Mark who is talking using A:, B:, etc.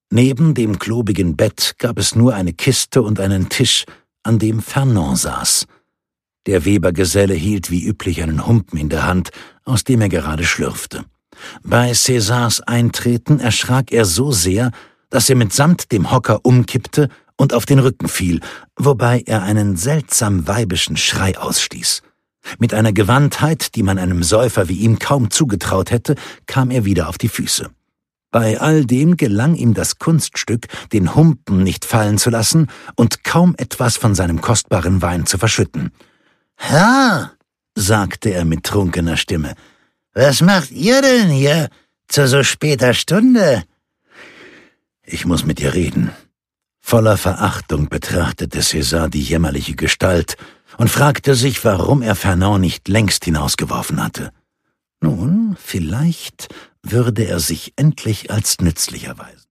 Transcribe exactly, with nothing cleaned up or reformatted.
A: Neben dem klobigen Bett gab es nur eine Kiste und einen Tisch, an dem Fernand saß. Der Webergeselle hielt wie üblich einen Humpen in der Hand, aus dem er gerade schlürfte. Bei Cäsars Eintreten erschrak er so sehr, dass er mitsamt dem Hocker umkippte und auf den Rücken fiel, wobei er einen seltsam weibischen Schrei ausstieß. Mit einer Gewandtheit, die man einem Säufer wie ihm kaum zugetraut hätte, kam er wieder auf die Füße. Bei all dem gelang ihm das Kunststück, den Humpen nicht fallen zu lassen und kaum etwas von seinem kostbaren Wein zu verschütten. »Herr«, sagte er mit trunkener Stimme, »was macht ihr denn hier zu so später Stunde?« »Ich muss mit dir reden.« Voller Verachtung betrachtete Cäsar die jämmerliche Gestalt und fragte sich, warum er Fernand nicht längst hinausgeworfen hatte. Nun, vielleicht würde er sich endlich als nützlich erweisen.